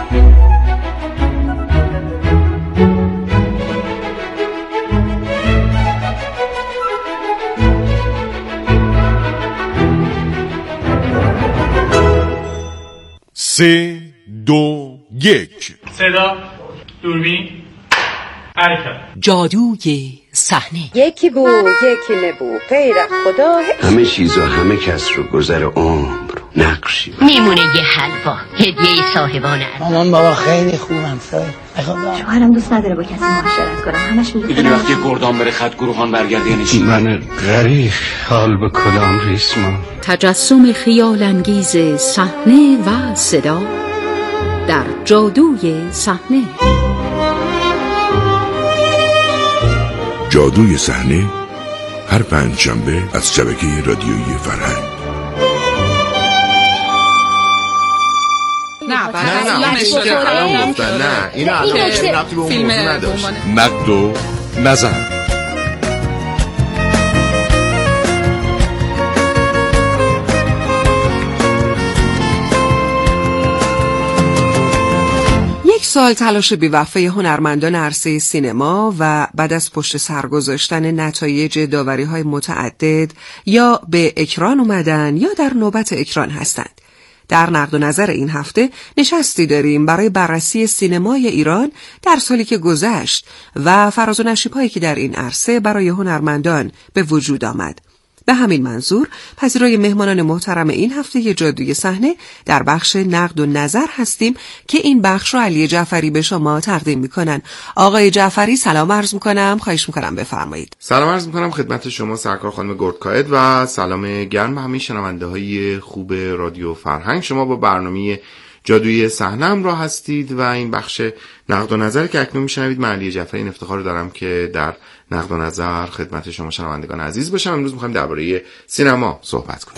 سه دو یک. صدا، دوربین، حرکت. جادوی صحنه. یکی بو یکی نبو غیر خدا. همه چیز و همه کس رو گذر عمر نقشی میمونه یه حلوا هدیه صاحبان عزیز. مامان بابا خیلی خوبم شوهرم دوست نداره با کسی معاشرت کنم. همش میدونی وقتی گردان بره خط گروهان برگرده یعنی چی؟ من غریق حال به کلام ریسمان. تجسم خیال انگیز صحنه و صدا در جادوی صحنه. جادوی صحنه هر پنجشنبه از شبکه رادیویی فرهنگ. نه این ربطی به اون موضوع نداشت. نقد و نظر. یک سال تلاش بی‌وفای هنرمندان عرصه سینما و بعد از پشت سر گذاشتن نتایج داوری‌های متعدد یا به اکران اومدن یا در نوبت اکران هستند. در نقد و نظر این هفته نشستی داریم برای بررسی سینمای ایران در سالی که گذشت و فراز و نشیب‌هایی که در این عرصه برای هنرمندان به وجود آمد. به همین منظور پذیرای مهمانان محترم این هفته جادوی صحنه در بخش نقد و نظر هستیم که این بخش رو علی جعفری به شما تقدیم میکنن. آقای جعفری سلام عرض میکنم، خواهش میکنم بفرمایید. سلام عرض میکنم خدمت شما سرکار خانم گردکاید و سلام گرم به همه شنونده های خوب رادیو فرهنگ. شما با برنامه جادوی صحنه همراه هستید و این بخش نقد و نظر که اکنون میشنوید من علی جعفری این افتخار دارم که در نقد و نظر خدمت شما شنوندگان عزیز باشم. امروز می‌خوایم درباره سینما صحبت کنیم.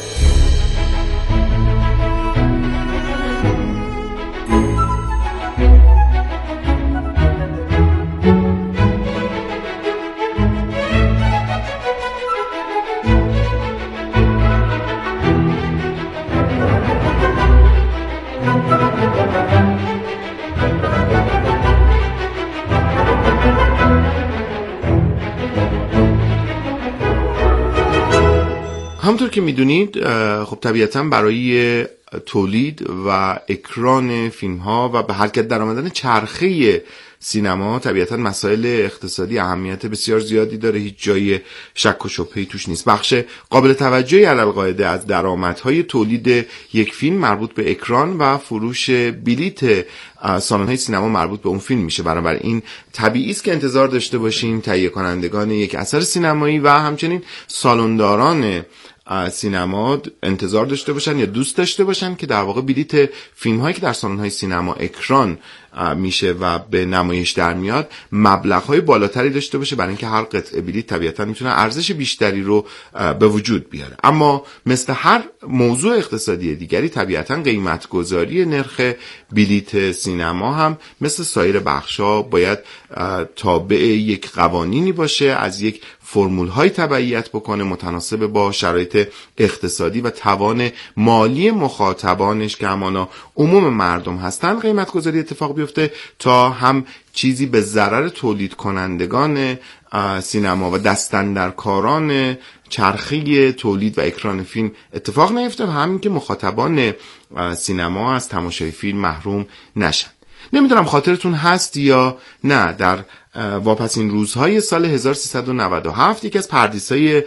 همونطور که میدونید خب طبیعتاً برای تولید و اکران فیلم ها و به حرکت در آمدن چرخه سینما طبیعتاً مسائل اقتصادی اهمیت بسیار زیادی داره، هیچ جای شک و شبهه‌ای توش نیست. بخش قابل توجهی علالقاعده از درآمدهای تولید یک فیلم مربوط به اکران و فروش بلیت سالن‌های سینما مربوط به اون فیلم میشه. بنابراین طبیعی است که انتظار داشته باشیم تهیه کنندگان یک اثر سینمایی و همچنین سالنداران سینما انتظار داشته باشن یا دوست داشته باشن که در واقع بلیت فیلم هایی که در سالن‌های سینما اکران میشه و به نمایش در میاد مبلغ‌های بالاتری داشته باشه، برای اینکه هر قطعه بلیت طبیعتاً میتونه ارزش بیشتری رو به وجود بیاره. اما مثل هر موضوع اقتصادی دیگری طبیعتاً قیمت‌گذاری نرخ بلیت سینما هم مثل سایر بخش‌ها باید تابع یک قوانینی باشه، از یک فرمول‌های تبعیت بکنه متناسب با شرایط اقتصادی و توان مالی مخاطبانش که همانا عموم مردم هستن قیمت‌گذاری اتفاق بیفته تا هم چیزی به ضرر تولید کنندگان سینما و دستاندرکاران چرخه تولید و اکران فیلم اتفاق نیفته و همین که مخاطبان سینما از تماشای فیلم محروم نشن. نمیدونم خاطرتون هست یا نه، در واپسین روزهای سال 1397 یکی از پردیس‌های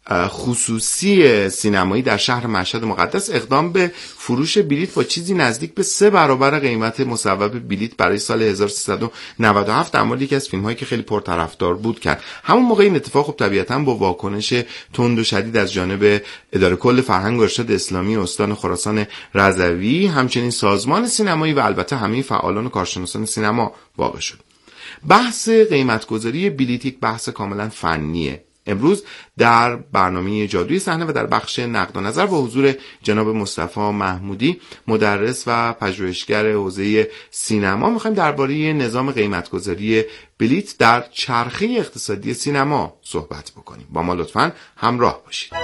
خصوصی سینمایی در شهر مشهد مقدس اقدام به فروش بلیت با چیزی نزدیک به 3 برابر قیمت مصوب بلیت برای سال 1397 در مورد یکی از فیلم‌هایی که خیلی پرطرفدار بود کرد. همون موقع این اتفاق خب طبیعتاً با واکنش تند و شدید از جانب اداره کل فرهنگ و ارشاد اسلامی استان خراسان رضوی، همچنین سازمان سینمایی و البته همه فعالان و کارشناسان سینما واقع شد. بحث قیمت‌گذاری بلیت یک بحث کاملاً فنیه. امروز در برنامه جادوی صحنه و در بخش نقد و نظر با حضور جناب مصطفی محمودی مدرس و پژوهشگر حوزه سینما می‌خوایم درباره نظام قیمت‌گذاری بلیت در چرخه اقتصادی سینما صحبت بکنیم. با ما لطفاً همراه باشید.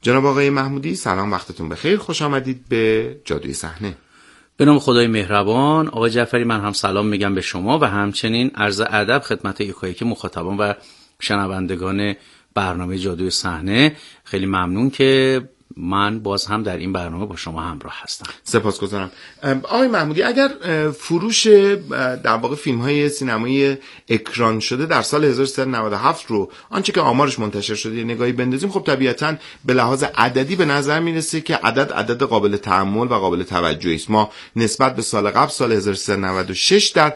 جناب آقای محمودی سلام، وقتتون بخیر، خوش آمدید به جادوی صحنه. به نام خدای مهربان. آقای جعفری، من هم سلام میگم به شما و همچنین عرض ادب خدمت یکایک مخاطبان و شنوندگان برنامه جادوی صحنه. خیلی ممنون که من باز هم در این برنامه با شما همراه هستم. سپاسگزارم. آقای محمودی، اگر فروش در واقع فیلم‌های سینمایی اکران شده در سال 1397 رو آنچه که آمارش منتشر شده یه نگاهی بندازیم، خب طبیعتاً به لحاظ عددی به نظر میرسه که عدد قابل تأمل و قابل توجهی است. ما نسبت به سال قبل، سال 1396، در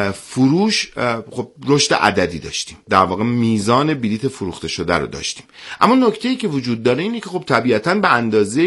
فروش خب رشد عددی داشتیم، در واقع میزان بلیت فروخته شده رو داشتیم. اما نکته‌ای که وجود داره اینه که خب طبیعتاً به اندازه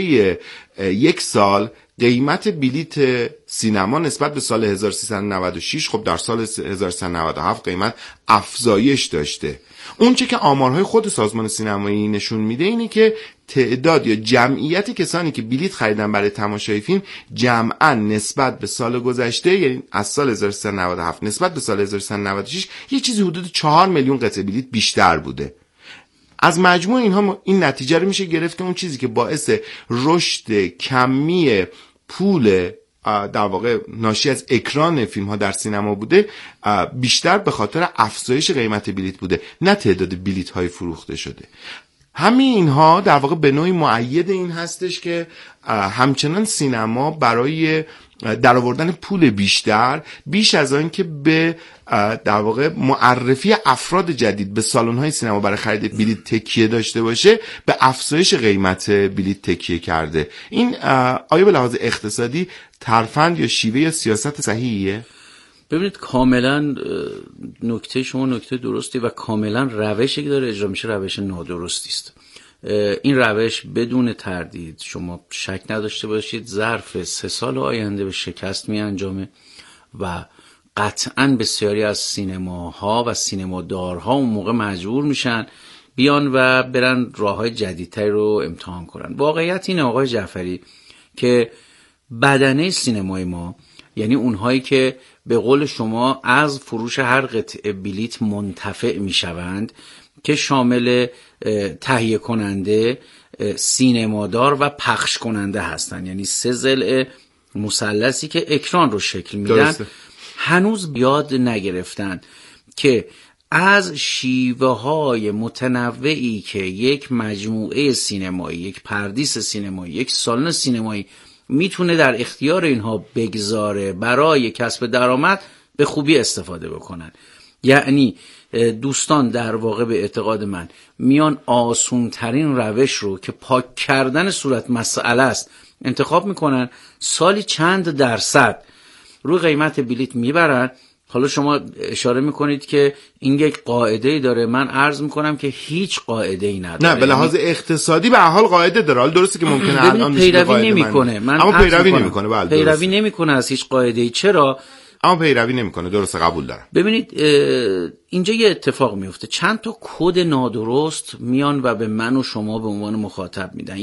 یک سال قیمت بلیت سینما نسبت به سال 1396 خب در سال 1397 قیمت افزایش داشته. اون چه که آمارهای خود سازمان سینمایی نشون میده اینه که تعداد یا جمعیت کسانی که بلیت خریدن برای تماشای فیلم جمعاً نسبت به سال گذشته، یعنی از سال 1397 نسبت به سال 1396 یه چیزی حدود 4 میلیون قطعه بلیت بیشتر بوده. از مجموع اینها این نتیجه رو میشه گرفت که اون چیزی که باعث رشد کمی پول در واقع ناشی از اکران فیلم ها در سینما بوده، بیشتر به خاطر افزایش قیمت بلیت بوده، نه تعداد بلیت های فروخته شده. همین اینها در واقع به نوعی مؤید این هستش که همچنان سینما برای در آوردن پول بیش از آن که به در واقع معرفی افراد جدید به سالن‌های سینما برای خرید بلیت تکیه داشته باشه، به افزایش قیمت بلیت تکیه کرده. این آیا به لحاظ اقتصادی ترفند یا شیوه یا سیاست صحیحیه؟ ببینید، کاملا نکته شما نکته درستی و کاملا روشی که داره اجرا میشه روش نادرستی است. این روش بدون تردید شما شک نداشته باشید ظرف 3 سال آینده به شکست می انجامه و قطعاً بسیاری از سینماها و سینمادارها اون موقع مجبور میشن بیان و برن راههای جدیدتری رو امتحان کنن. واقعیت اینه آقای جعفری که بدنه سینمای ما، یعنی اونهایی که به قول شما از فروش هر قطعه بلیت منتفع میشوند، که شامل تهیه کننده، سینمادار و پخش کننده هستن، یعنی 3 ضلع مثلثی که اکران رو شکل میدن، هنوز یاد نگرفتن که از شیوه های متنوعی که یک مجموعه سینمایی، یک پردیس سینمایی، یک سالن سینمایی میتونه در اختیار اینها بگذاره برای کسب درآمد به خوبی استفاده بکنن. یعنی دوستان در واقع به اعتقاد من میان آسون ترین روش رو که پاک کردن صورت مسئله است انتخاب میکنن، سالی چند درصد روی قیمت بلیت میبرن. حالا شما اشاره میکنید که این یک قاعده‌ای داره، من عرض میکنم که هیچ قاعده‌ای نداره. نه، به لحاظ اقتصادی به هر حال قاعده داره. حالا درسته که ممکنه الان پیروی نمیکنه، اما پیروی نمیکنه. بله، پیروی نمیکنه از هیچ قاعده‌ای. چرا؟ اما پیروی نمیکنه. درسته، قبول دارم. ببینید، اینجا یه اتفاق میفته، چند تا کد نادرست میان و به من و شما به عنوان مخاطب میدن.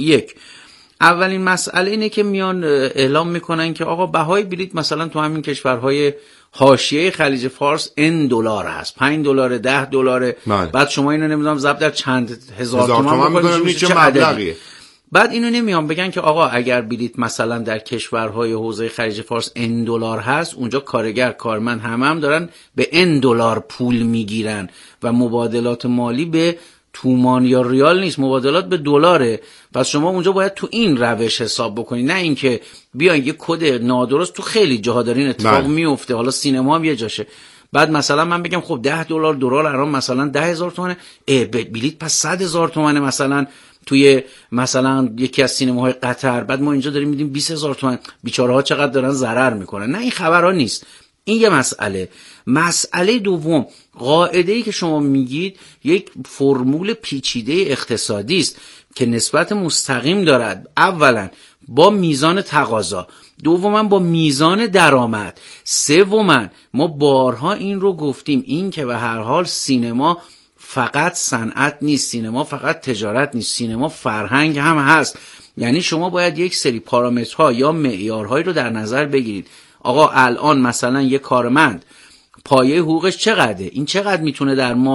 اولین مسئله اینه که میان اعلام میکنن که آقا بهای بلیت مثلا تو همین کشورهای حاشیه خلیج فارس $N هست، $5 $10. بعد شما اینو نمیدونم ضرب در چند هزار تومان بکنید چه مبلغیه. بعد اینو نمیان بگن که آقا اگر بلیت مثلا در کشورهای حوزه خلیج فارس $N هست، اونجا کارگر کارمند هم دارن به $N پول میگیرن و مبادلات مالی به تومان یا ریال نیست، مبادلات به دلاره. پس شما اونجا باید تو این روش حساب بکنید، نه اینکه بیاین یه کد نادرست. تو خیلی جاها دارین اتفاق میفته، حالا سینما هم یه جاشه. بعد مثلا من بگم خب $10 الان مثلا 10,000 تومانه، بلیت پس 100,000 تومانه مثلا توی مثلا یکی از سینماهای قطر. بعد ما اینجا داریم میدیم 20,000 تومان. بیچاره ها چقدر دارن ضرر میکنن. نه، این خبرها نیست. این یه مسئله. مسئله دوم، قاعده‌ای که شما میگید یک فرمول پیچیده اقتصادی است که نسبت مستقیم دارد، اولا با میزان تقاضا، دوما با میزان درآمد، سوما ما بارها این رو گفتیم، این که به هر حال سینما فقط صنعت نیست، سینما فقط تجارت نیست، سینما فرهنگ هم هست. یعنی شما باید یک سری پارامترها یا معیارهایی رو در نظر بگیرید. آقا الان مثلا یک کارمند پایه حقوقش چقدره؟ این چقدر میتونه در ماه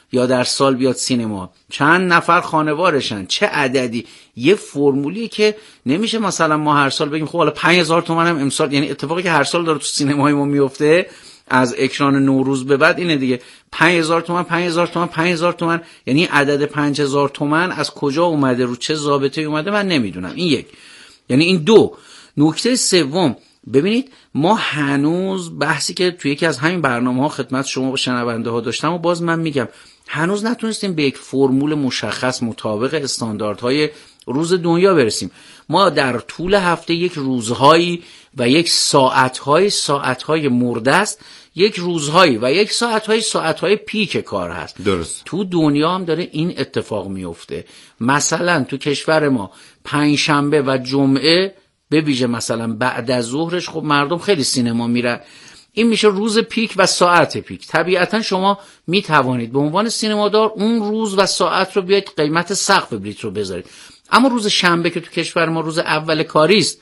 یا در سال بیاد سینما، چند نفر خانوارشن، چه عددی. یه فرمولیه که نمیشه مثلا ما هر سال بگیم خب حالا 5000 تومان هم امسال، یعنی اتفاقی که هر سال داره تو سینمای ما میفته از اکران نوروز به بعد اینه دیگه، 5000 تومان 5000 تومان 5000 تومان، یعنی عدد 5000 تومان از کجا اومده، رو چه ضابطه‌ای اومده من نمیدونم. این یک. یعنی این دو. نکته سوم، ببینید ما هنوز بحثی که توی یکی از همین برنامه‌ها خدمت شما و شنونده ها داشتم و باز من میگم هنوز نتونستیم به یک فرمول مشخص مطابق استانداردهای روز دنیا برسیم. ما در طول هفته یک روزهایی و یک ساعتهای مرده است، یک روزهایی و یک ساعتهای پیک کار هست. درست. تو دنیا هم داره این اتفاق میفته. مثلا تو کشور ما پنجشنبه و جمعه به ویژه مثلا بعد از ظهرش خب مردم خیلی سینما میرن، این میشه روز پیک و ساعت پیک. طبیعتا شما میتوانید به عنوان سینمادار اون روز و ساعت رو بیاید قیمت سقف بلیط رو بذارید. اما روز شنبه که تو کشور ما روز اول کاری است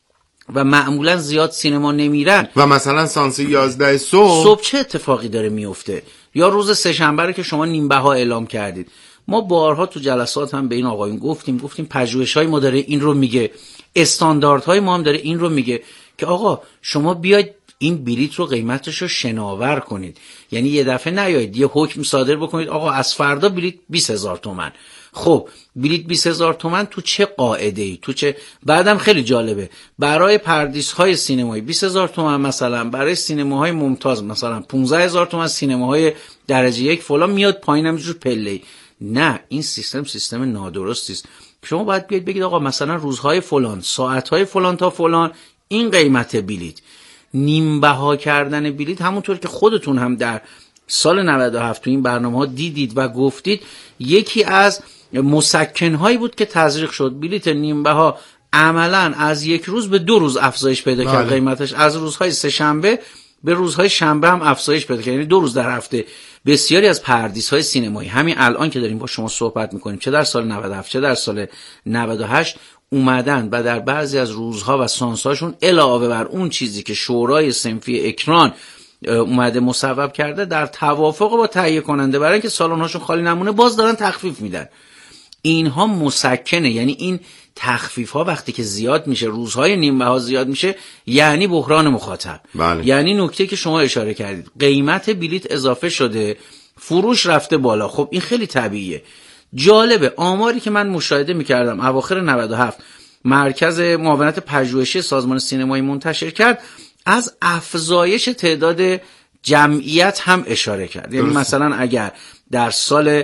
و معمولا زیاد سینما نمیرن و مثلا سانس 11 صبح چه اتفاقی داره میفته؟ یا روز سه شنبه رو که شما نیم بها اعلام کردید. ما بارها تو جلسات هم به این آقایون گفتیم پژوهش‌های ما داره این رو میگه، استانداردهای ما هم داره این رو میگه که آقا شما بیاید این بلیط رو قیمتش رو شناور کنید. یعنی یه دفعه نیایید یه حکم صادر بکنید آقا از فردا بلیط 20000 تومان. خب بلیط 20000 تومان تو چه قاعده‌ای؟ تو چه؟ بعدم خیلی جالبه برای پردیس‌های سینمایی 20000 تومان، مثلا برای سینماهای ممتاز مثلا 15000 تومان، سینماهای درجه یک فلان میاد پایین همینجور پله‌ای. نه، این سیستم نادرستی است. شما باید بیاید بگید آقا مثلا روزهای فلان، ساعتهای فلان تا فلان این قیمت بلیط. نیم بها کردن بلیط همونطور که خودتون هم در سال 97 تو این برنامه‌ها دیدید و گفتید یکی از مسکن‌هایی بود که تزریق شد. بلیط نیم بها عملاً از یک روز به 2 روز افزایش پیدا کرد قیمتش، از روزهای سه شنبه به روزهای شنبه هم افزایش پیدا کرد، یعنی 2 روز در هفته. بسیاری از پردیس‌های سینمایی همین الان که داریم با شما صحبت می‌کنیم، چه در سال 97 چه در سال 98 اومدن و در بعضی از روزها و سانس‌هاشون علاوه بر اون چیزی که شورای صنفی اکران اومده مصوب کرده در توافق با تهیه کننده برای اینکه سالن‌هاشون خالی نمونه باز دارن تخفیف میدن. اینها مسکنه، یعنی این تخفیف‌ها وقتی که زیاد میشه، روزهای نیم بها زیاد میشه، یعنی بحران مخاطب. بله. یعنی نکته که شما اشاره کردید، قیمت بلیط اضافه شده، فروش رفته بالا. خب این خیلی طبیعیه. جالبه آماری که من مشاهده میکردم اواخر 97 مرکز معاونت پژوهشی سازمان سینمایی منتشر کرد، از افزایش تعداد جمعیت هم اشاره کرد. یعنی مثلا اگر در سال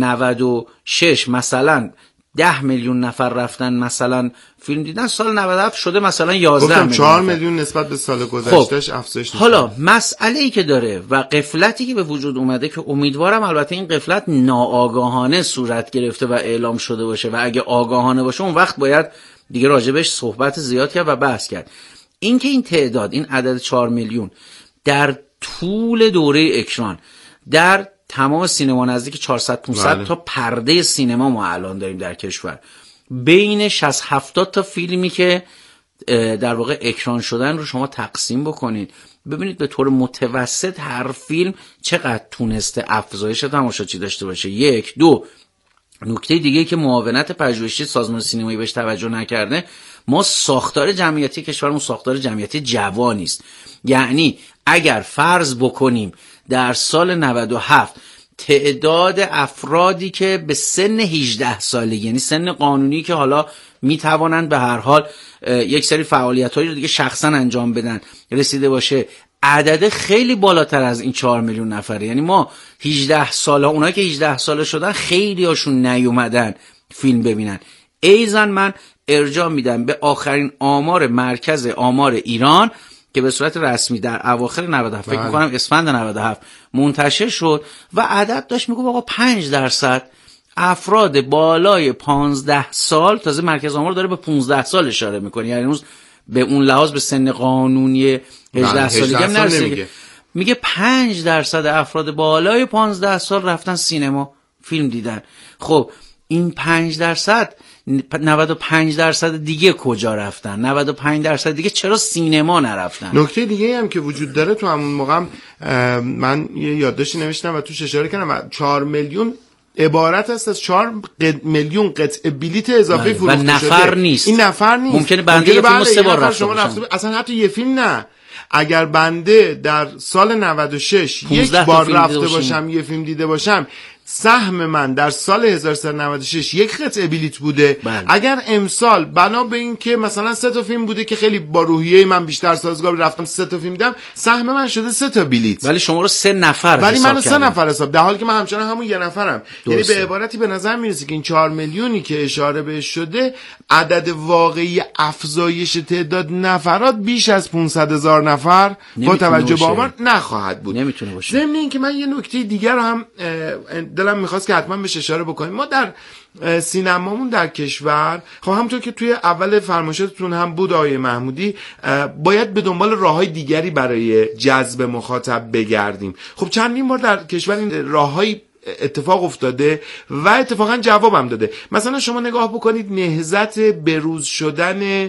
96 مثلا 10 میلیون نفر رفتن مثلا فیلم دیدن، سال 97 شده مثلا 11 میلیون. 4 میلیون نسبت به سال گذشتهش افزایش نشد. حالا مسئله‌ای که داره و غفلتی که به وجود اومده که امیدوارم البته این غفلت ناآگاهانه صورت گرفته و اعلام شده باشه و اگه آگاهانه باشه اون وقت باید دیگه راجبش صحبت زیاد کرد و بحث کرد. این که این تعداد، این عدد 4 میلیون در طول دوره اکران در تمام سینما نزدیک 400-500 تا پرده سینما ما الان داریم در کشور، بین 60-70 تا فیلمی که در واقع اکران شدن رو شما تقسیم بکنید ببینید به طور متوسط هر فیلم چقدر تونسته افزایش تماشاچی داشته باشه. 1 2 نکته دیگه که معاونت پژوهشی سازمان سینمایی بهش توجه نکرده، ما ساختار جمعیتی کشورمون ساختار جمعیتی جوانی است. یعنی اگر فرض بکنیم در سال 97 تعداد افرادی که به سن 18 سالگی، یعنی سن قانونی که حالا میتوانند به هر حال یک سری فعالیت‌هایی رو دیگه شخصا انجام بدن رسیده باشه، عدد خیلی بالاتر از این 4 میلیون نفره. یعنی ما 18 ساله، اونایی که 18 ساله شدن خیلی هاشون نیومدن فیلم ببینن. ایزن من ارجاع میدم به آخرین آمار مرکز آمار ایران که به صورت رسمی در اواخر 97 فکر می‌کنم اسفند 97 منتشر شد و عدد داشت میگه آقا 5% افراد بالای 15 سال، تازه مرکز آمار داره به 15 سال اشاره میکنه، یعنی هنوز به اون لحاظ به سن قانونی 18 سالگی هم نرسیده، میگه 5% افراد بالای 15 سال رفتن سینما فیلم دیدن. خب این 5% 95% دیگه کجا رفتن؟ 95% دیگه چرا سینما نرفتن؟ نکته دیگه هم که وجود داره، تو همون موقع من یه یادداشتی نوشتم و توش اشاره کردم 4 میلیون عبارت است از 4 میلیون قطعه بلیت اضافه فروخته شده. و نفر نیست. این نفر نیست. ممکنه بنده یه فیلم 3 بار رفته باشم. اصلا حتی یه فیلم نه. اگر بنده در سال 96 یک بار رفته باشم یه فیلم دیده باشم، سهم من در سال 1396 یک قطعه بلیت بوده. اگر امسال بنا به این که مثلا 3 تا فیلم بوده که خیلی با روحیه من بیشتر سازگار رفتم 3 تا فیلم دیدم، سهم من شده 3 تا بلیت. ولی شما رو 3 نفر ولی حساب منو 3 نفر حساب، در حالی که من همچنان همون یه نفرم. یعنی به عبارتی به نظر میرسه که این 4 میلیونی که اشاره بهش شده، عدد واقعی افزایش تعداد نفرات بیش از 500,000 نفر با توجه به آمار نخواهد بود. نمیتونه باشه. ضمن این که من یه نکته دیگر رو هم دلم میخواست که حتما بهش اشاره بکنیم. ما در سینمامون در کشور، خب همونطور که توی اول فرمایشاتتون هم بود آقای محمودی، باید به دنبال راههای دیگری برای جذب مخاطب بگردیم. خب چندین بار در کشور این راههای اتفاق افتاده و اتفاقا جوابم داده. مثلا شما نگاه بکنید نهضت بروز شدن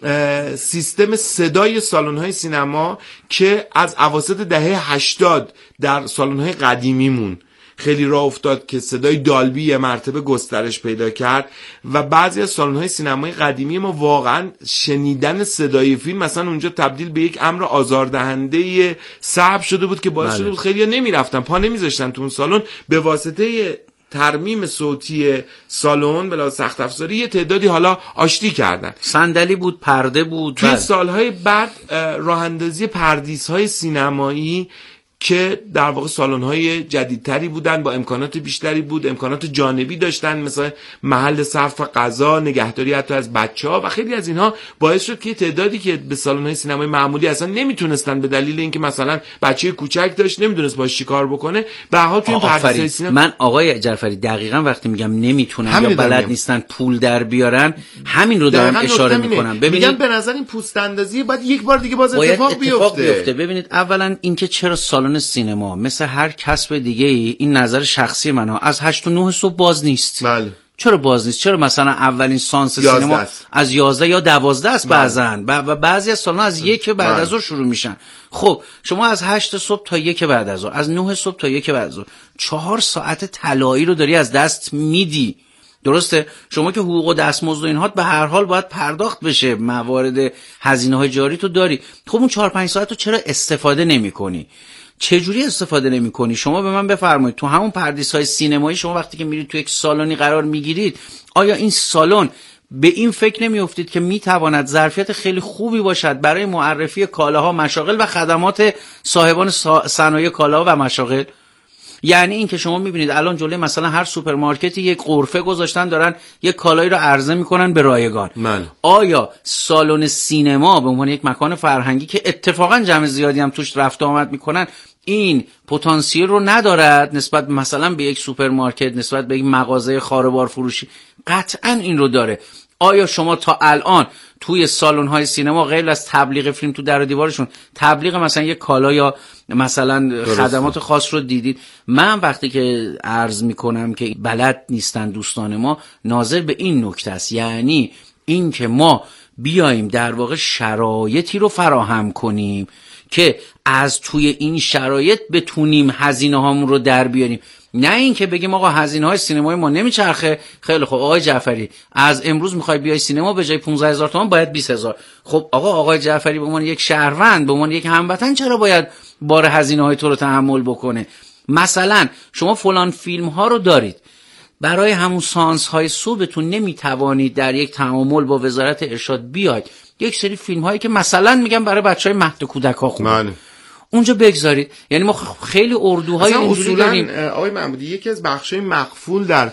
سیستم صدای سالن‌های سینما که از اواسط دهه 80 در سالن‌های قدیمیمون خیلی راه افتاد که صدای دالبی یه مرتبه گسترش پیدا کرد و بعضی از سالن‌های سینمای قدیمی ما واقعا شنیدن صدای فیلم مثلا اونجا تبدیل به یک امر آزاردهنده صعب شده بود که باعث شده بود خیلی‌ها نمی‌رفتن، پا نمی‌ذاشتن تو اون سالن. به واسطه ترمیم صوتی سالن بلا سخت افزاری یه تعدادی حالا آشتی کردن، صندلی بود، پرده بود. توی سالهای بعد راه اندازی پردیس‌های سینمایی که در واقع سالن‌های جدیدتری بودن، با امکانات بیشتری بود، امکانات جانبی داشتن، مثلا محل صرف غذا، نگهداری حتی از بچه‌ها و خیلی از اینها باعث شد که تعدادی که به سالن‌های سینمای معمولی اصلا نمیتونستن به دلیل اینکه مثلا بچه کوچک داشت نمیدونست باهاش چیکار بکنه، به هر حال توی پردیس‌های سینما. من آقای جعفری دقیقاً وقتی میگم نمیتونن یا بلد نیستن پول در بیارن، همین رو دارم اشاره میکنم. میگم به نظر این پوست اندازی باید یک بار دیگه باز اتفاق بیفته. ببینید اولا اینکه چرا سالن سینما مثل هر کسب دیگه این نظر شخصی منه از 8 تا 9 صبح باز نیست. بله. چرا باز نیست؟ چرا مثلا اولین سانس سینما از 11 یا 12 است بعضن و بعضی از سالن از 1 بعد از ظهر شروع میشن. خب شما از 8 صبح تا 1 بعد از ظهر، از 9 صبح تا 1 بعد از ظهر 4 ساعت طلایی رو داری از دست میدی. درسته؟ شما که حقوق و دستمزد و اینها به هر حال باید پرداخت بشه، موارد هزینه‌های جاری تو داری. خب اون 4-5 ساعت رو چرا استفاده نمی‌کنی؟ چجوری استفاده نمی‌کنی؟ شما به من بفرمایید تو همون پردیس‌های سینمایی شما وقتی که میرید تو یک سالنی قرار میگیرید، آیا این سالن به این فکر نمی‌افتید که میتواند ظرفیت خیلی خوبی باشد برای معرفی کالاها، مشاغل و خدمات صاحبان صنایع کالاها و مشاغل؟ یعنی این که شما میبینید الان جلوی مثلا هر سوپرمارکتی یک غرفه گذاشتن دارن یک کالایی رو عرضه میکنن به رایگان. آیا سالن سینما به عنوان یک مکان فرهنگی که اتفاقا جمع زیادی هم توش رفت آمد میکنن این پتانسیل رو ندارد نسبت مثلا به یک سوپرمارکت، نسبت به یک مغازه خاربار فروشی؟ قطعا این رو داره. آیا شما تا الان توی سالن‌های سینما غیر از تبلیغ فیلم تو در و دیوارشون تبلیغ مثلا یک کالا یا مثلا خدمات خاص رو دیدید؟ من وقتی که عرض میکنم که بلد نیستن دوستان ما، ناظر به این نکته است، یعنی این که ما بیاییم در واقع شرایطی رو فراهم کنیم که از توی این شرایط بتونیم هزینه هامون رو در بیاریم، نه این که بگیم آقا هزینه‌های سینمای ما نمیچرخه. خیلی خب آقای جعفری از امروز میخوای بیای سینما به جای 15,000 تومان باید 20,000. خب آقای جعفری به عنوان یک شهروند، به عنوان یک هموطن چرا باید بار هزینه‌های تو رو تحمل بکنه؟ مثلا شما فلان فیلم ها رو دارید، برای همون سانس های صبحتون نمیتوانید در یک تعامل با وزارت ارشاد بیاید یک سری فیلم هایی که مثلا میگم برای بچهای مهد کودک ها خوبه اونجا بگذارید. یعنی ما خیلی اردوهای اینجوری داریم. آقای محمودی یکی از بخشای مقفول در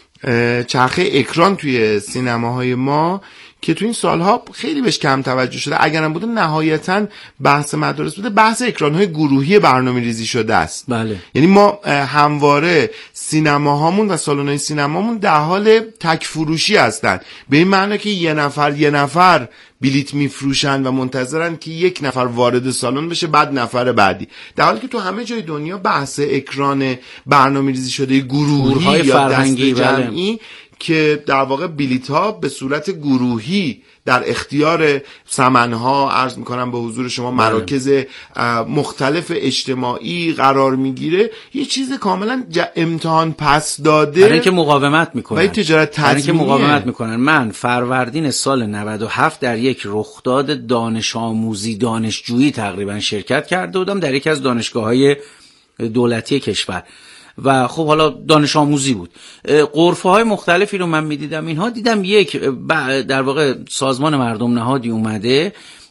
چرخه اکران توی سینماهای ما که تو این سالها خیلی بهش کم توجه شده، اگرم بوده نهایتاً بحث مدارس بوده، بحث اکران‌های گروهی برنامه‌ریزی شده است. بله. یعنی ما همواره سینماهامون و سالن‌های سینمامون در حال تک فروشی هستن، به این معنی که یه نفر بلیت میفروشن و منتظرن که یک نفر وارد سالن بشه بعد نفر بعدی، در حالی که تو همه جای دنیا بحث اکران برنامه‌ریزی شده گروهی یا دست جمعی که در واقع بلیط‌ها به صورت گروهی در اختیار سمن‌ها، عرض میکنم به حضور شما، مراکز مختلف اجتماعی قرار میگیره، یه چیز کاملا امتحان پس داده، برای اینکه مقاومت میکنن و تجارت تضمینیه. من فروردین سال 97 در یک رخداد دانش آموزی دانشجویی تقریبا شرکت کرده بودم در یکی از دانشگاه‌های دولتی کشور و خب حالا دانش آموزی بود. غرفه های مختلفی رو من میدیدم. اینها دیدم یک در واقع سازمان مردم نهادی اومده،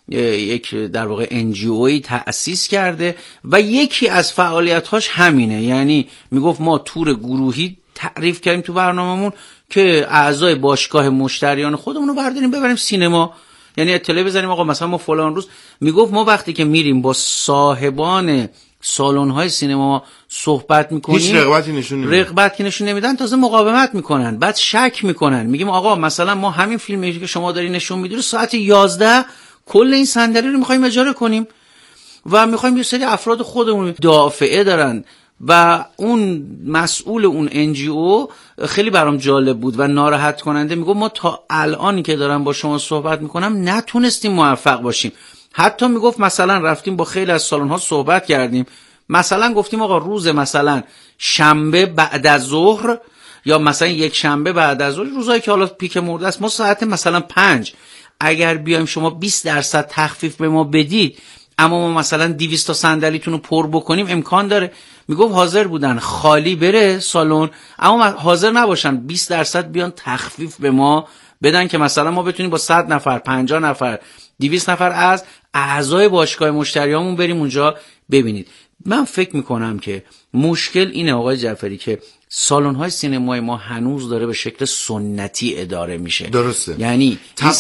یک در واقع NGOی تأسیس کرده و یکی از فعالیت‌هاش همینه، یعنی میگفت ما تور گروهی تعریف کردیم تو برنامه‌مون که اعضای باشگاه مشتریان خودمون رو برداریم ببریم سینما، یعنی اطلاع بزنیم آقا مثلا ما فلان روز، میگفت ما وقتی که میریم با صاحبان سالن‌های سینما صحبت میکنیم هیچ رغبتی نشون نمیدن، تازه مقاومت میکنن، بعد شک میکنن. میگیم آقا مثلا ما همین فیلمی که شما داری نشون میدی ساعت 11 کل این صندلی رو میخوایم اجاره کنیم و میخوایم یه سری افراد خودمون دافعه دارن. و اون مسئول اون NGO خیلی برام جالب بود و ناراحت کننده، میگم ما تا الانی که دارم با شما صحبت میکنم نتونستیم موفق باشیم. حتی میگفت مثلا رفتیم با خیلی از سالن‌ها صحبت کردیم، مثلا گفتیم آقا روز مثلا شنبه بعد از ظهر یا مثلا یک شنبه بعد از ظهر، روزایی که حالا پیک مرده است، ما ساعت مثلا 5 اگر بیایم شما 20% تخفیف به ما بدید اما ما مثلا 200 تا صندلیتون رو پر بکنیم امکان داره. میگفت حاضر بودن خالی بره سالن اما حاضر نباشن 20% بیان تخفیف به ما بدن که مثلا ما بتونیم با 100 نفر 50 نفر 200 نفر از اعضای باشگاه مشتریامون بریم اونجا ببینید. من فکر میکنم که مشکل اینه آقای جعفری که سالن‌های سینمای ما هنوز داره به شکل سنتی اداره میشه. درسته. یعنی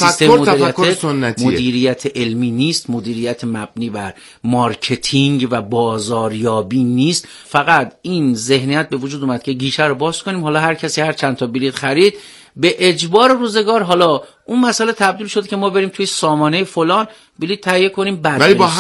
تفکر سنتیه. مدیریت علمی نیست، مدیریت مبنی بر مارکتینگ و بازاریابی نیست. فقط این ذهنیت به وجود اومد که گیشه رو باز کنیم، حالا هر کسی هر چند تا بلیط خرید، به اجبار روزگار حالا اون مسئله تبدیل شد که ما بریم توی سامانه فلان بلیط تهیه کنیم بعد ولی با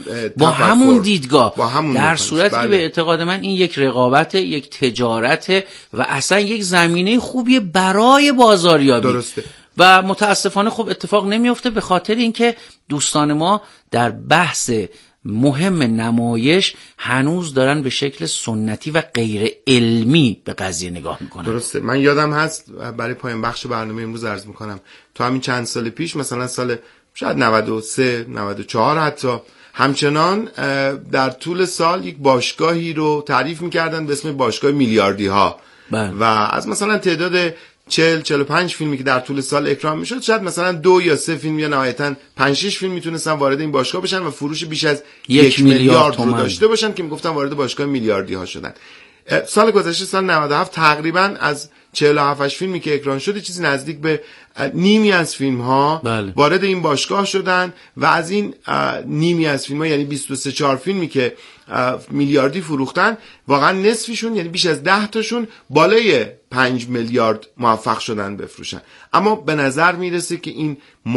همون دیدگاه در صورتی که بله. به اعتقاد من این یک رقابت، یک تجارت و اصلا یک زمینه خوبیه برای بازاریابی. درسته. و متاسفانه خب اتفاق نمیفته به خاطر اینکه دوستان ما در بحث مهم نمایش هنوز دارن به شکل سنتی و غیر علمی به قضیه نگاه میکنن. درسته. من یادم هست برای پایان بخش برنامه امروز عرض میکنم تو همین چند سال پیش، مثلا سال شاید 93 94 حتی، همچنان در طول سال یک باشگاهی رو تعریف میکردن به اسم باشگاه میلیاردی ها و از مثلا تعداد 40-45 فیلمی که در طول سال اکران میشد شاید مثلا 2 یا 3 فیلم یا نهایتا 5-6 فیلم میتونستن وارد این باشگاه بشن و فروش بیش از 1 میلیارد رو داشته باشن که میگفتن وارد باشگاه میلیاردی ها شدن. سال گذشته سال 97 تقریبا از 47 فیلمی که اکران شده چیزی نزدیک به نیمی از فیلم ها وارد این باشگاه شدن و از این نیمی از فیلم ها یعنی 23-4 فیلمی که میلیاردی فروختن واقعا نصفشون یعنی بیش از 10 تاشون بالای 5 میلیارد موفق شدن بفروشن. اما به نظر میرسه که این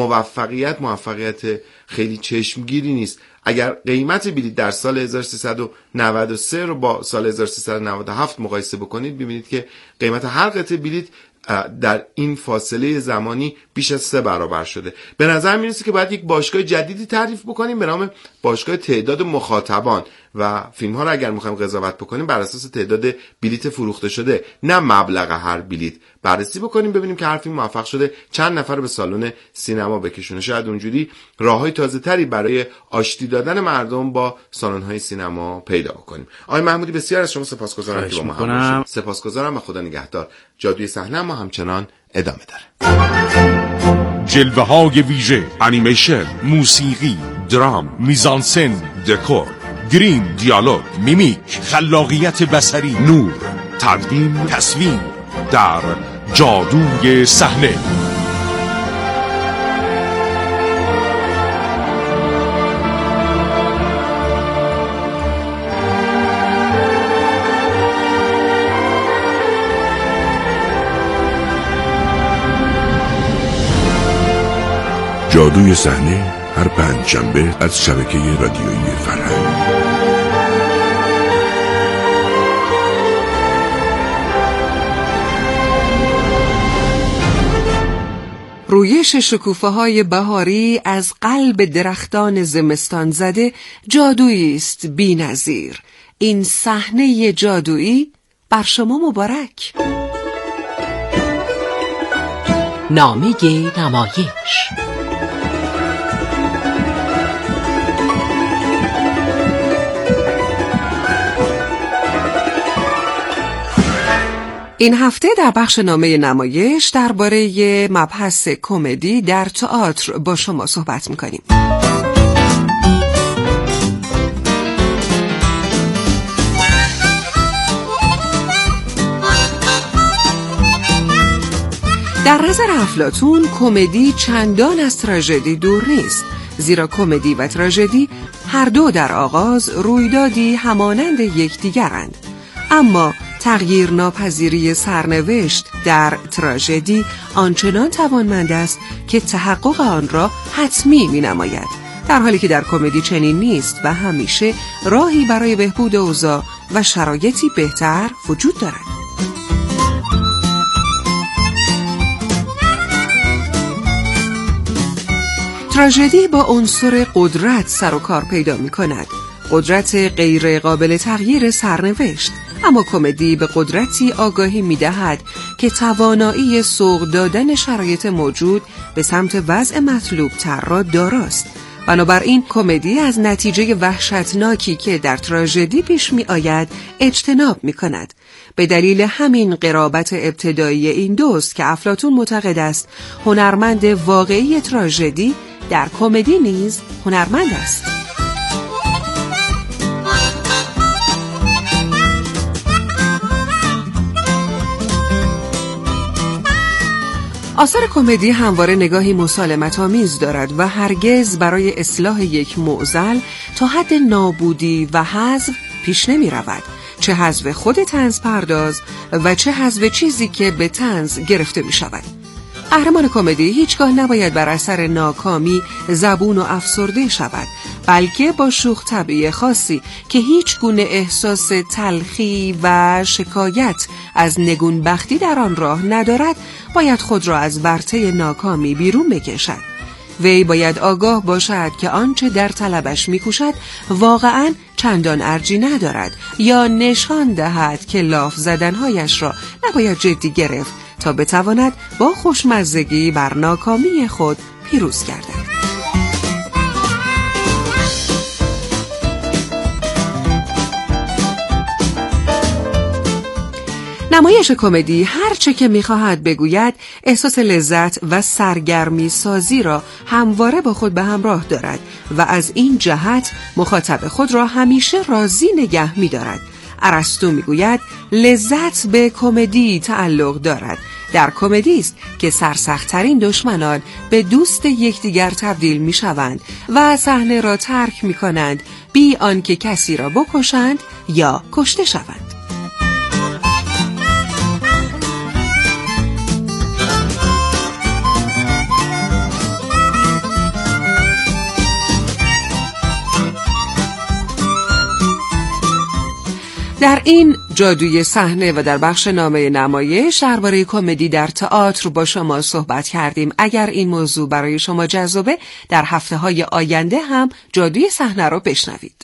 موفقیت خیلی چشمگیری نیست. اگر قیمت بلیط در سال 1393 رو با سال 1397 مقایسه بکنید ببینید که قیمت هر قطعه بلیط در این فاصله زمانی بیش از 3 برابر شده. به نظر میرسه که باید یک باشگاه جدیدی تعریف بکنیم به نام باشگاه تعداد مخاطبان و فیلم ها رو اگر میخوایم قضاوت بکنیم بر اساس تعداد بلیط فروخته شده نه مبلغ هر بلیط بررسی بکنیم ببینیم که هر فیلم موفق شده چند نفر به سالن سینما بکشونه. شاید اونجوری راههای تازه تری برای آشتی دادن مردم با سالن های سینما پیدا بکنیم. آقای محمودی بسیار از شما سپاسگزارم که با ما همراه شدید. سپاسگزارم و خدا نگهدار. جادوی صحنه ما همچنان ادامه داره. جلوه های ویژه، انیمیشن، موسیقی، درام، میزانسن، دکور، گریم، دیالوگ، میمیک، خلاقیت بصری، نور، تدوین، تصویر در جادوی صحنه. جادوی صحنه هر پنجشنبه از شبکه رادیویی فرهنگ. رویش شکوفه‌های بهاری از قلب درختان زمستان زده جادویی است بی‌نظیر. این صحنه جادویی بر شما مبارک. نامه نمایش. این هفته در بخش نامه نمایش درباره مبحث کمدی در تئاتر با شما صحبت می‌کنیم. در نظر افلاطون کمدی چندان از تراژدی دور نیست، زیرا کمدی و تراژدی هر دو در آغاز رویدادی همانند یکدیگرند، اما تغییر ناپذیری سرنوشت در تراژدی آنچنان توانمند است که تحقق آن را حتمی می‌نماید، در حالی که در کمدی چنین نیست و همیشه راهی برای بهبود اوضاع و شرایطی بهتر وجود دارد. تراژدی با عنصر قدرت سر و کار پیدا می‌کند، قدرت غیر قابل تغییر سرنوشت، اما کمدی به قدرتی آگاهی می‌دهد که توانایی سوق دادن شرایط موجود به سمت وضع مطلوب تر را داراست. بنابراین کمدی از نتیجه وحشتناکی که در تراژدی پیش می‌آید اجتناب می‌کند. به دلیل همین قرابت ابتدایی این دوست که افلاطون معتقد است هنرمند واقعی تراژدی در کمدی نیز هنرمند است. آثار کمدی همواره نگاهی مسالمت‌آمیز دارد و هرگز برای اصلاح یک معضل تا حد نابودی و حذف پیش نمی رود، چه حذف خود طنز پرداز و چه حذف چیزی که به طنز گرفته می شود. قهرمان کمدی هیچگاه نباید بر اثر ناکامی زبون و افسرده شود، بلکه با شوخ طبعی خاصی که هیچ گونه احساس تلخی و شکایت از نگونبختی در آن راه ندارد باید خود را از ورطه ناکامی بیرون بکشد. وی باید آگاه باشد که آنچه در طلبش می‌کوشد واقعاً چندان ارجی ندارد یا نشان دهد که لاف زدنهایش را نباید جدی گرفت تا بتواند با خوشمزگی بر ناکامی خود پیروز گردد. نمایش کمدی هر چه که می‌خواهد بگوید احساس لذت و سرگرمی سازی را همواره با خود به همراه دارد و از این جهت مخاطب خود را همیشه راضی نگه می‌دارد. ارسطو می‌گوید لذت به کمدی تعلق دارد. در کمدی است که سرسخت‌ترین دشمنان به دوست یکدیگر تبدیل می‌شوند و صحنه را ترک می‌کنند بی آنکه کسی را بکشند یا کشته شوند. در این جادوی صحنه و در بخش نامه نمایش درباره کمدی در تئاتر با شما صحبت کردیم. اگر این موضوع برای شما جذابه در هفته‌های آینده هم جادوی صحنه رو بشنوید.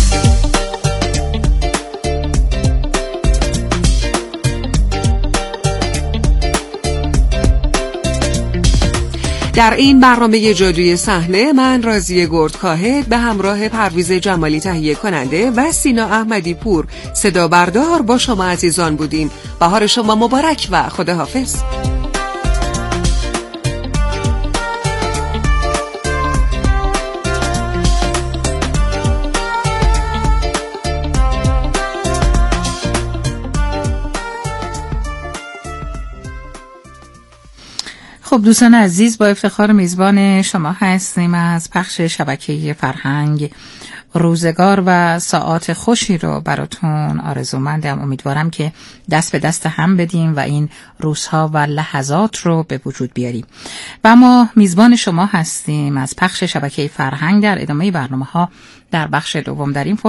در این برنامه جادوی صحنه من راضیه گردکاهد به همراه پرویز جمالی تهیه کننده و سینا احمدی پور صدا بردار با شما عزیزان بودیم. بهار شما مبارک و خداحافظ. خب دوستان عزیز، با افتخار میزبان شما هستیم. از پخش شبکه فرهنگ روزگار و ساعات خوشی رو براتون آرزومندم. امیدوارم که دست به دست هم بدیم و این روزها و لحظات رو به وجود بیاریم. و ما میزبان شما هستیم از پخش شبکه فرهنگ در ادامه برنامه‌ها در بخش دوم. در این